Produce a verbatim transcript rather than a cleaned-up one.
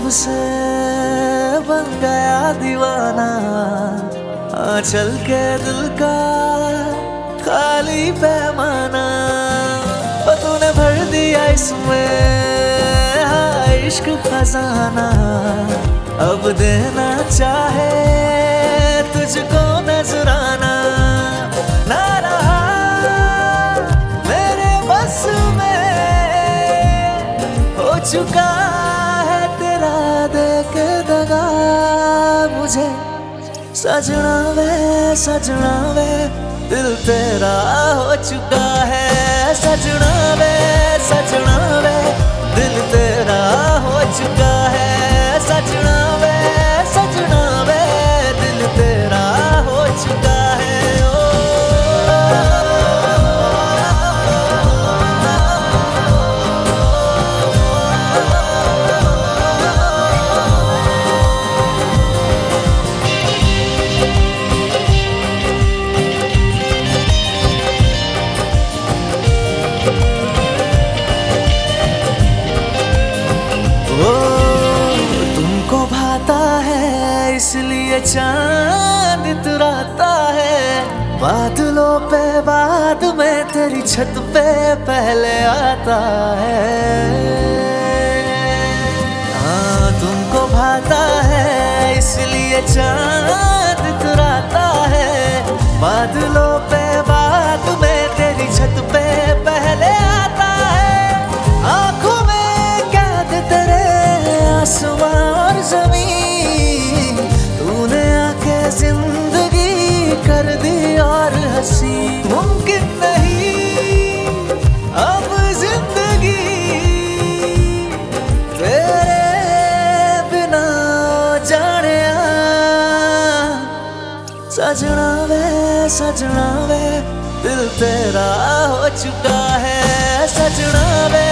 से बन गया दीवाना, हाँ चल के दिल का खाली पैमाना। ओ तूने भर दिया इसमें हाँ इश्क खजाना, अब देना चाहे तुझको नजराना। ना रहा मेरे बस में, हो चुका है तेरा देख दगा मुझे। सजना वे सजना वे दिल तेरा हो चुका है। सजना वे सजना वे दिल तेरा हो चुका है। सजना वे सजना वे दिल तेरा हो चुका है। इसलिए चांद इतराता है बादलों पे, बाद में तेरी छत पे पहले आता है। हाँ तुमको भाता है इसलिए चांद इतराता है बादलों पे, बाद में तेरी छत पे पहले आता है। आंखों में कैद तेरे आसमां और जमीन, जिंदगी कर दी और हंसी। मुमकिन नहीं अब जिंदगी तेरे बिना जाने। सजना वे सजना वे दिल तेरा हो चुका है। सजना वे